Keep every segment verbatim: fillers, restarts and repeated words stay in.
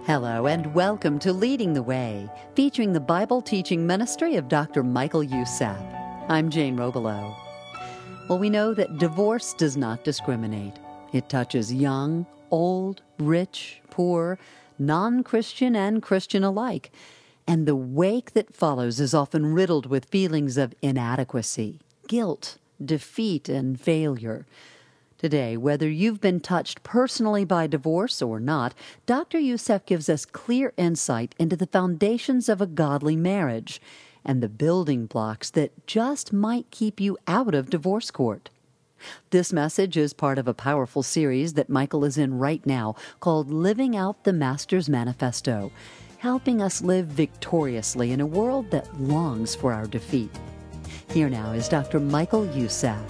Hello and welcome to Leading the Way, featuring the Bible teaching ministry of Doctor Michael Youssef. I'm Jane Robelo. Well, we know that divorce does not discriminate. It touches young, old, rich, poor, non-Christian and Christian alike. And the wake that follows is often riddled with feelings of inadequacy, guilt, defeat, and failure. Today, whether you've been touched personally by divorce or not, Doctor Youssef gives us clear insight into the foundations of a godly marriage and the building blocks that just might keep you out of divorce court. This message is part of a powerful series that Michael is in right now called Living Out the Master's Manifesto, helping us live victoriously in a world that longs for our defeat. Here now is Doctor Michael Youssef.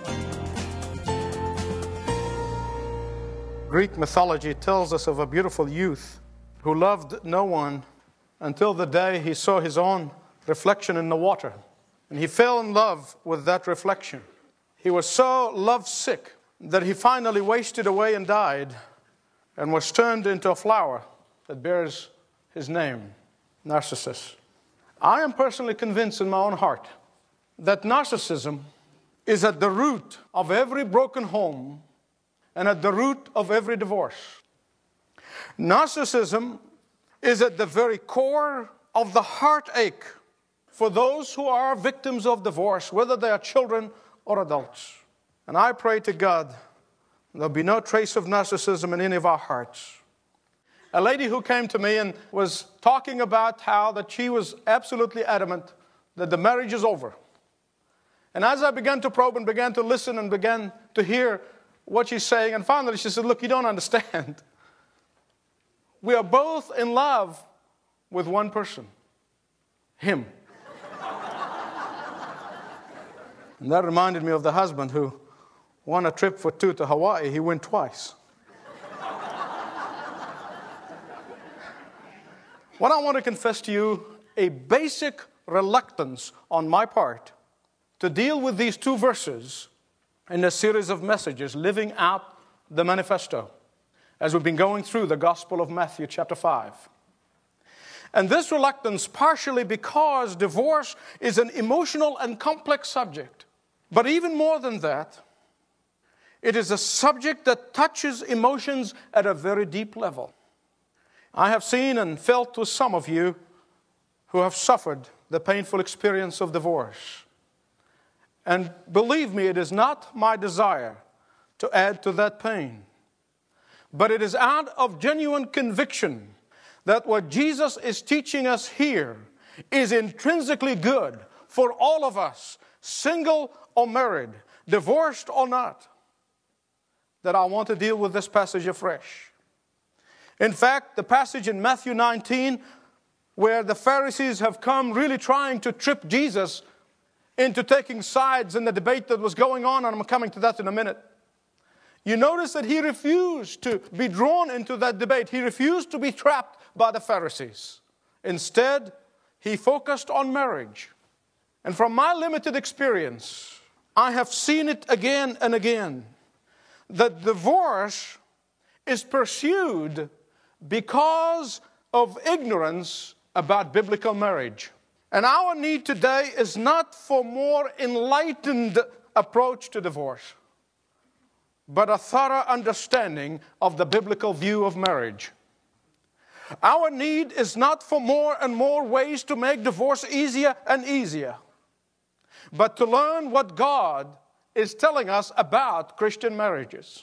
Greek mythology tells us of a beautiful youth who loved no one until the day he saw his own reflection in the water. And he fell in love with that reflection. He was so lovesick that he finally wasted away and died and was turned into a flower that bears his name, Narcissus. I am personally convinced in my own heart that narcissism is at the root of every broken home and at the root of every divorce. Narcissism is at the very core of the heartache for those who are victims of divorce, whether they are children or adults. And I pray to God there'll be no trace of narcissism in any of our hearts. A lady who came to me and was talking about how that she was absolutely adamant that the marriage is over. And as I began to probe and began to listen and began to hear what she's saying, and finally she said, look, you don't understand. We are both in love with one person, him. And that reminded me of the husband who won a trip for two to Hawaii. He went twice. What I want to confess to you, a basic reluctance on my part to deal with these two verses in a series of messages, living out the manifesto, as we've been going through the Gospel of Matthew chapter five. And this reluctance partially because divorce is an emotional and complex subject. But even more than that, it is a subject that touches emotions at a very deep level. I have seen and felt with some of you who have suffered the painful experience of divorce. And believe me, it is not my desire to add to that pain. But it is out of genuine conviction that what Jesus is teaching us here is intrinsically good for all of us, single or married, divorced or not, that I want to deal with this passage afresh. In fact, the passage in Matthew nineteen, where the Pharisees have come really trying to trip Jesus into taking sides in the debate that was going on, and I'm coming to that in a minute. You notice that he refused to be drawn into that debate. He refused to be trapped by the Pharisees. Instead, he focused on marriage. And from my limited experience, I have seen it again and again, that divorce is pursued because of ignorance about biblical marriage. And our need today is not for more enlightened approach to divorce, but a thorough understanding of the biblical view of marriage. Our need is not for more and more ways to make divorce easier and easier, but to learn what God is telling us about Christian marriages.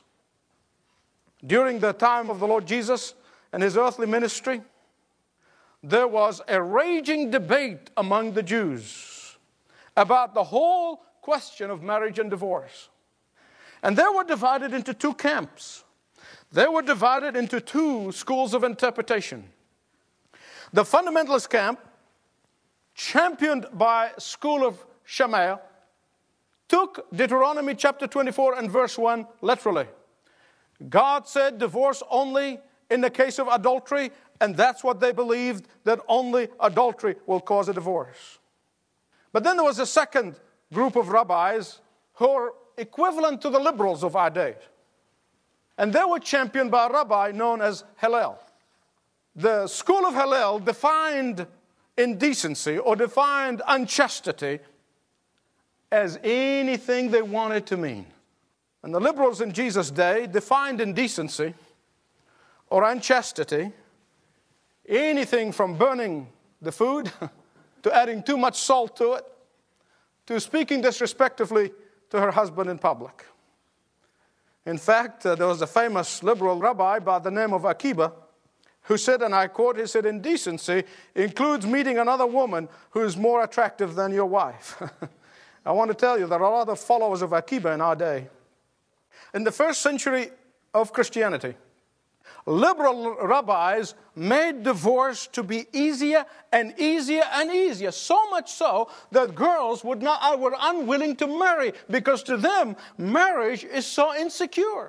During the time of the Lord Jesus and his earthly ministry, there was a raging debate among the Jews about the whole question of marriage and divorce. And they were divided into two camps. They were divided into two schools of interpretation. The fundamentalist camp, championed by school of Shammai, took Deuteronomy chapter twenty-four and verse one literally. God said divorce only in the case of adultery, and that's what they believed, that only adultery will cause a divorce. But then there was a second group of rabbis who were equivalent to the liberals of our day. And they were championed by a rabbi known as Hillel. the school of Hillel defined indecency or defined unchastity as anything they wanted to mean. And the liberals in Jesus' day defined indecency or unchastity, anything from burning the food to adding too much salt to it, to speaking disrespectfully to her husband in public. In fact, uh, there was a famous liberal rabbi by the name of Akiba who said, and I quote, he said, indecency includes meeting another woman who is more attractive than your wife. I want to tell you, there are a lot of followers of Akiba in our day. In the first century of Christianity, liberal rabbis made divorce to be easier and easier and easier, so much so that girls would not, were unwilling to marry because to them, marriage is so insecure.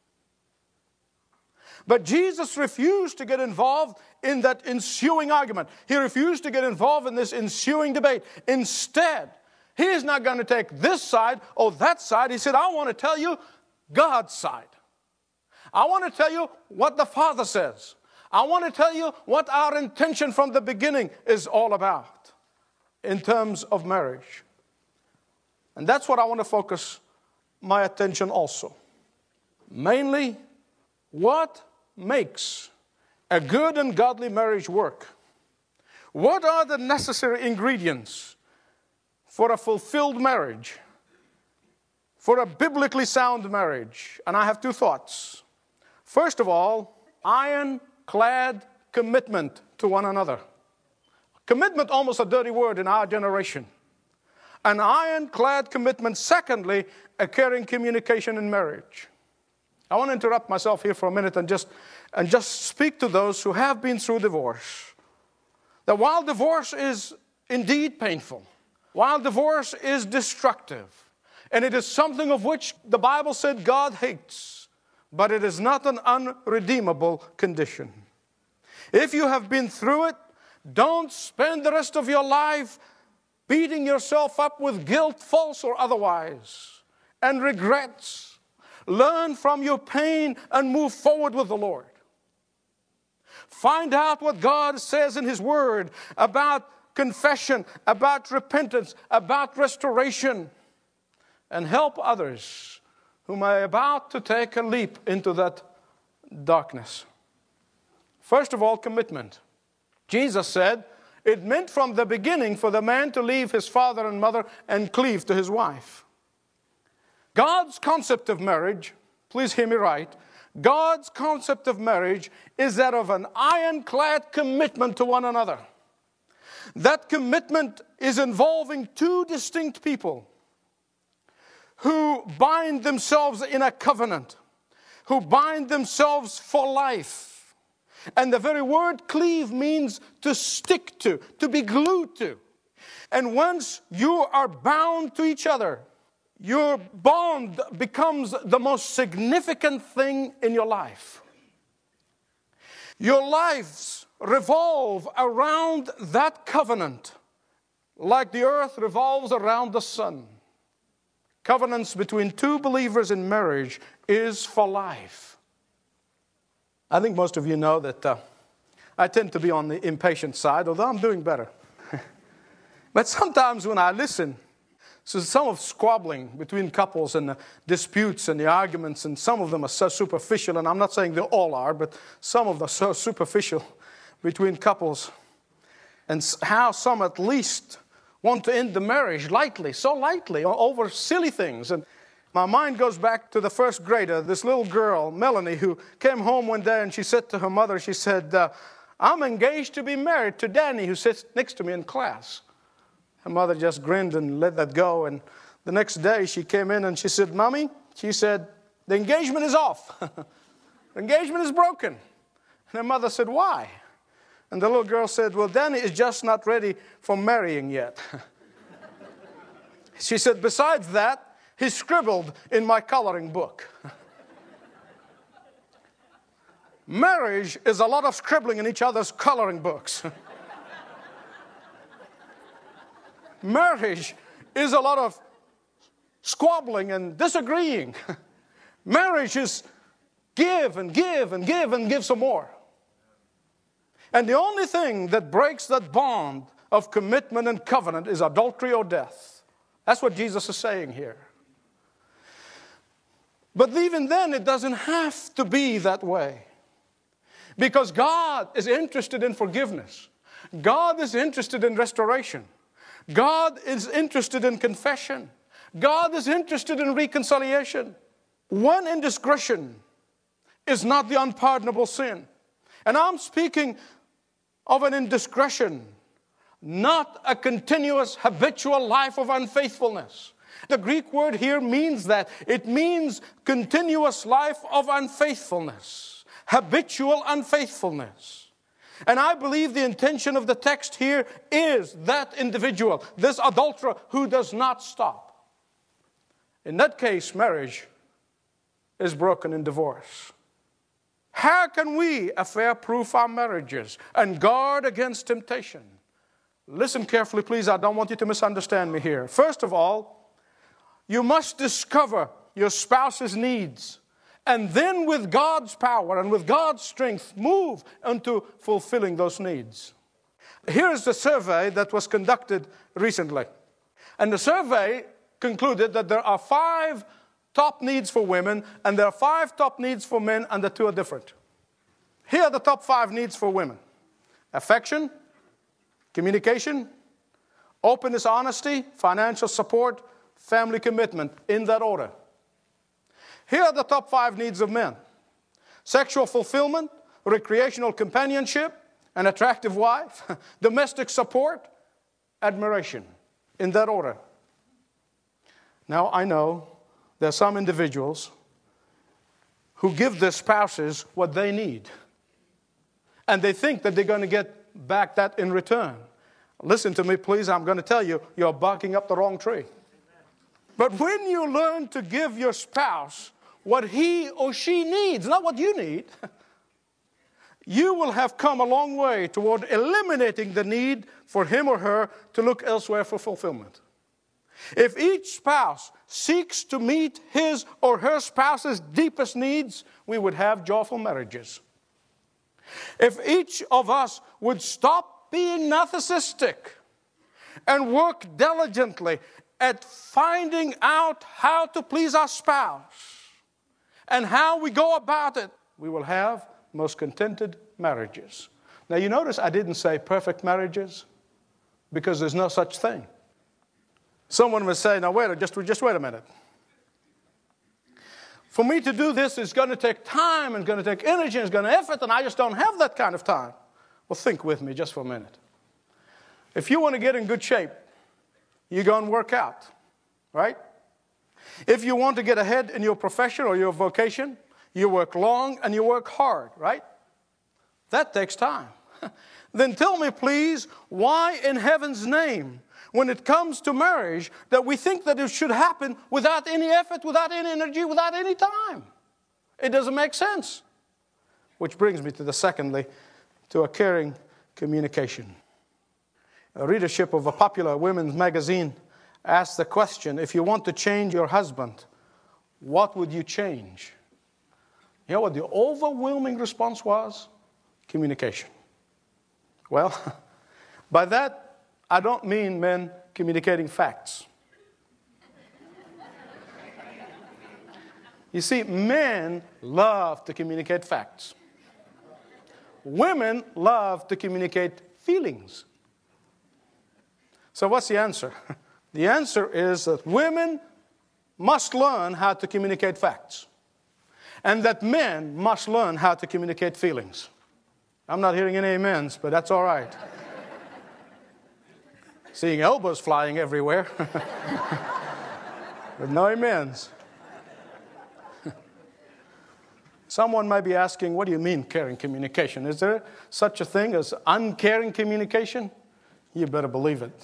But Jesus refused to get involved in that ensuing argument. He refused to get involved in this ensuing debate. Instead, he is not going to take this side or that side. He said, I want to tell you God's side. I want to tell you what the Father says. I want to tell you what our intention from the beginning is all about in terms of marriage. And that's what I want to focus my attention also. Mainly, what makes a good and godly marriage work? What are the necessary ingredients for a fulfilled marriage? For a biblically sound marriage? And I have two thoughts. First of all, ironclad commitment to one another. Commitment, almost a dirty word in our generation. An ironclad commitment. Secondly, a caring communication in marriage. I want to interrupt myself here for a minute and just, and just speak to those who have been through divorce. That while divorce is indeed painful, while divorce is destructive, and it is something of which the Bible said God hates, but it is not an unredeemable condition. If you have been through it, don't spend the rest of your life beating yourself up with guilt, false or otherwise, and regrets. Learn from your pain and move forward with the Lord. Find out what God says in His Word about confession, about repentance, about restoration, and help others whom are about to take a leap into that darkness. First of all, commitment. Jesus said it meant from the beginning for the man to leave his father and mother and cleave to his wife. God's concept of marriage, please hear me right, God's concept of marriage is that of an ironclad commitment to one another. That commitment is involving two distinct people who bind themselves in a covenant, who bind themselves for life. And the very word cleave means to stick to, to be glued to. And once you are bound to each other, your bond becomes the most significant thing in your life. Your lives revolve around that covenant like the earth revolves around the sun. Covenants between two believers in marriage is for life. I think most of you know that uh, I tend to be on the impatient side, although I'm doing better. But sometimes when I listen, so some of squabbling between couples and the disputes and the arguments, and some of them are so superficial, and I'm not saying they all are, but some of them are so superficial between couples, and how some at least want to end the marriage lightly, so lightly, over silly things. And my mind goes back to the first grader, this little girl, Melanie, who came home one day and she said to her mother, she said, uh, I'm engaged to be married to Danny, who sits next to me in class. Her mother just grinned and let that go. And the next day she came in and she said, Mommy, she said, the engagement is off. The engagement is broken. And her mother said, why? And the little girl said, well, Danny is just not ready for marrying yet. She said, besides that, he scribbled in my coloring book. Marriage is a lot of scribbling in each other's coloring books. Marriage is a lot of squabbling and disagreeing. Marriage is give and give and give and give some more. And the only thing that breaks that bond of commitment and covenant is adultery or death. That's what Jesus is saying here. But even then, it doesn't have to be that way. Because God is interested in forgiveness. God is interested in restoration. God is interested in confession. God is interested in reconciliation. One indiscretion is not the unpardonable sin. And I'm speaking of an indiscretion, not a continuous habitual life of unfaithfulness. The Greek word here means that. It means continuous life of unfaithfulness, habitual unfaithfulness. And I believe the intention of the text here is that individual, this adulterer who does not stop. In that case, marriage is broken in divorce. How can we affair-proof our marriages and guard against temptation? Listen carefully, please. I don't want you to misunderstand me here. First of all, you must discover your spouse's needs. And then with God's power and with God's strength, move into fulfilling those needs. Here's the survey that was conducted recently. And the survey concluded that there are five top needs for women, and there are five top needs for men, and the two are different. Here are the top five needs for women. Affection, communication, openness, honesty, financial support, family commitment, in that order. Here are the top five needs of men. Sexual fulfillment, recreational companionship, an attractive wife, domestic support, admiration, in that order. Now, I know there are some individuals who give their spouses what they need. And they think that they're going to get back that in return. Listen to me, please. I'm going to tell you, you're barking up the wrong tree. But when you learn to give your spouse what he or she needs, not what you need, you will have come a long way toward eliminating the need for him or her to look elsewhere for fulfillment. If each spouse seeks to meet his or her spouse's deepest needs, we would have joyful marriages. If each of us would stop being narcissistic and work diligently at finding out how to please our spouse and how we go about it, we will have most contented marriages. Now you notice I didn't say perfect marriages, because there's no such thing. Someone would say, now wait, just, just wait a minute. For me to do this, it's going to take time, and it's going to take energy, and it's going to effort, and I just don't have that kind of time. Well, think with me just for a minute. If you want to get in good shape, you go and work out, right? If you want to get ahead in your profession or your vocation, you work long and you work hard, right? That takes time. Then tell me, please, why in heaven's name, when it comes to marriage, that we think that it should happen without any effort, without any energy, without any time? It doesn't make sense. Which brings me to the secondly, to a caring communication. A readership of a popular women's magazine asked the question, if you want to change your husband, what would you change? You know what the overwhelming response was? Communication. Well, by that, I don't mean men communicating facts. You see, men love to communicate facts. Women love to communicate feelings. So what's the answer? The answer is that women must learn how to communicate facts, and that men must learn how to communicate feelings. I'm not hearing any amens, but that's all right. Seeing elbows flying everywhere. With no amens. Someone may be asking, what do you mean caring communication? Is there such a thing as uncaring communication? You better believe it.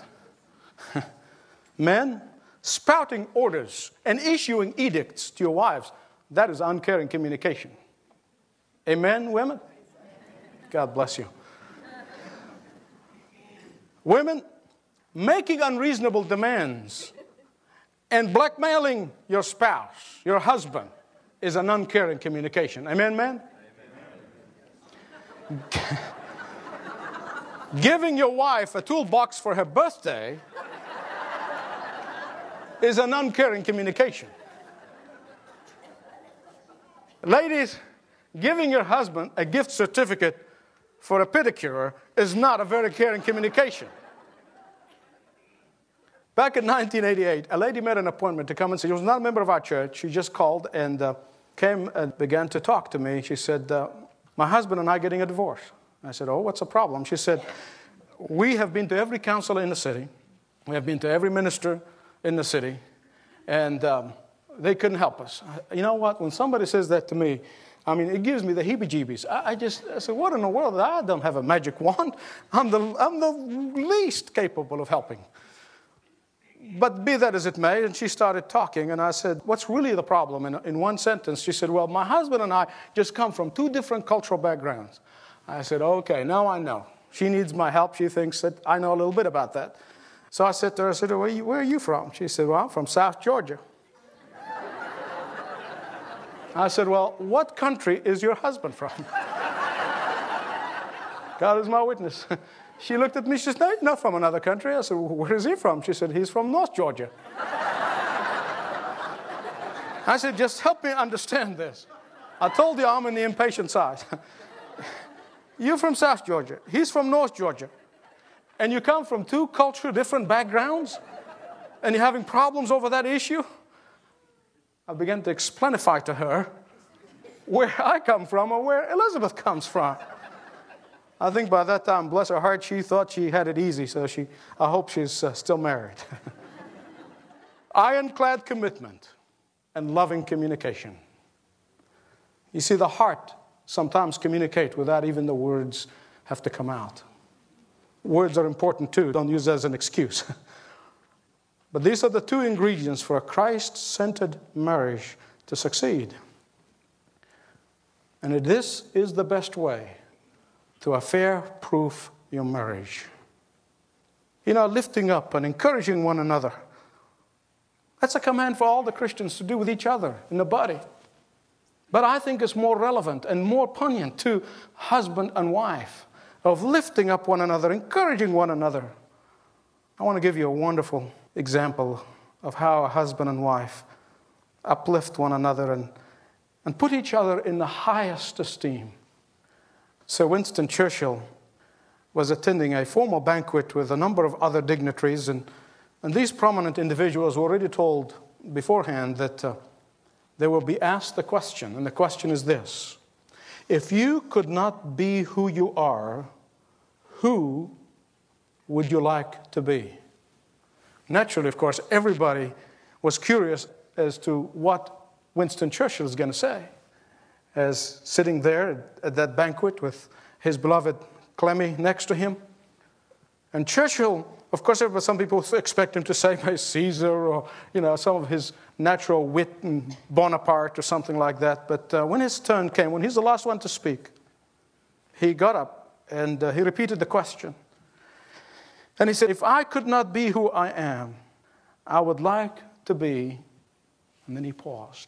Men, spouting orders and issuing edicts to your wives, that is uncaring communication. Amen, women? God bless you. Women, making unreasonable demands and blackmailing your spouse, your husband, is an uncaring communication. Amen, man? Amen. Giving your wife a toolbox for her birthday is an uncaring communication. Ladies, giving your husband a gift certificate for a pedicure is not a very caring communication. Back in nineteen eighty-eight, a lady made an appointment to come and see. She was not a member of our church. She just called and uh, came and began to talk to me. She said, uh, my husband and I are getting a divorce. I said, oh, what's the problem? She said, we have been to every counselor in the city. We have been to every minister in the city. And um, they couldn't help us. You know what? When somebody says that to me, I mean, it gives me the heebie-jeebies. I, I just I said, what in the world? I don't have a magic wand. I'm the, I'm the least capable of helping. But be that as it may, and she started talking, and I said, what's really the problem? In, in one sentence, she said, well, my husband and I just come from two different cultural backgrounds. I said, okay, now I know. She needs my help. She thinks that I know a little bit about that. So I said to her, I said, where are you, where are you from? She said, well, I'm from South Georgia. I said, well, what country is your husband from? God is my witness. She looked at me, she said, no, he's not from another country. I said, well, where is he from? She said, he's from North Georgia. I said, just help me understand this. I told you I'm in the impatient side. You're from South Georgia. He's from North Georgia. And you come from two culturally different backgrounds? And you're having problems over that issue? I began to explanify to her where I come from or where Elizabeth comes from. I think by that time, bless her heart, she thought she had it easy, so she, I hope she's uh, still married. Ironclad commitment and loving communication. You see, the heart sometimes communicates without even the words have to come out. Words are important too. Don't use it as an excuse. But these are the two ingredients for a Christ-centered marriage to succeed. And this is the best way to affair-proof your marriage. You know, lifting up and encouraging one another. That's a command for all the Christians to do with each other in the body. But I think it's more relevant and more poignant to husband and wife, of lifting up one another, encouraging one another. I want to give you a wonderful example of how a husband and wife uplift one another and, and put each other in the highest esteem. Sir Winston Churchill was attending a formal banquet with a number of other dignitaries, and, and these prominent individuals were already told beforehand that uh, they will be asked the question, and the question is this: if you could not be who you are, who would you like to be? Naturally, of course, everybody was curious as to what Winston Churchill is going to say, as sitting there at that banquet with his beloved Clemmy next to him. And Churchill, of course, some people expect him to say by Caesar or, you know, some of his natural wit and Bonaparte or something like that. But uh, when his turn came, when he's the last one to speak, he got up and uh, he repeated the question. And he said, if I could not be who I am, I would like to be, and then he paused.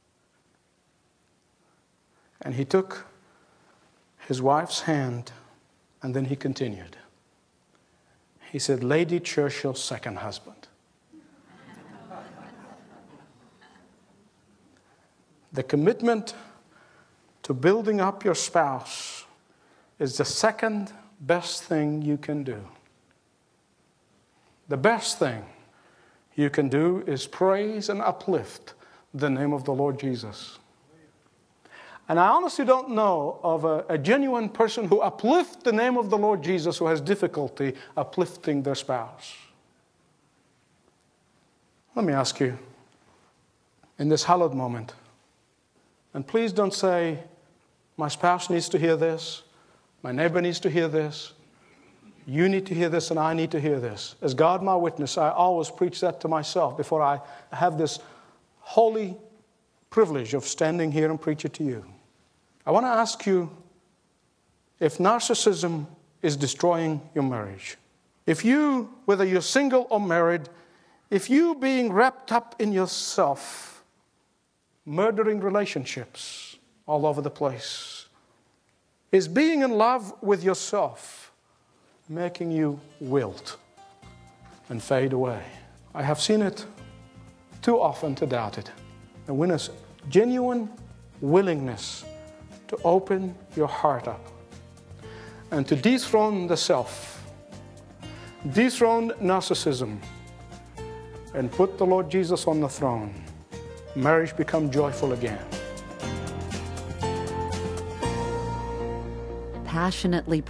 And he took his wife's hand, and then he continued. He said, Lady Churchill's second husband. The commitment to building up your spouse is the second best thing you can do. The best thing you can do is praise and uplift the name of the Lord Jesus. And I honestly don't know of a, a genuine person who uplifts the name of the Lord Jesus who has difficulty uplifting their spouse. Let me ask you, in this hallowed moment, and please don't say, my spouse needs to hear this, my neighbor needs to hear this, you need to hear this, and I need to hear this. As God my witness, I always preach that to myself before I have this holy privilege of standing here and preach it to you. I want to ask you if narcissism is destroying your marriage. If you, whether you're single or married, if you being wrapped up in yourself, murdering relationships all over the place, is being in love with yourself making you wilt and fade away. I have seen it too often to doubt it. And when a genuine willingness to open your heart up and to dethrone the self, dethrone narcissism, and put the Lord Jesus on the throne, marriage becomes joyful again. Passionately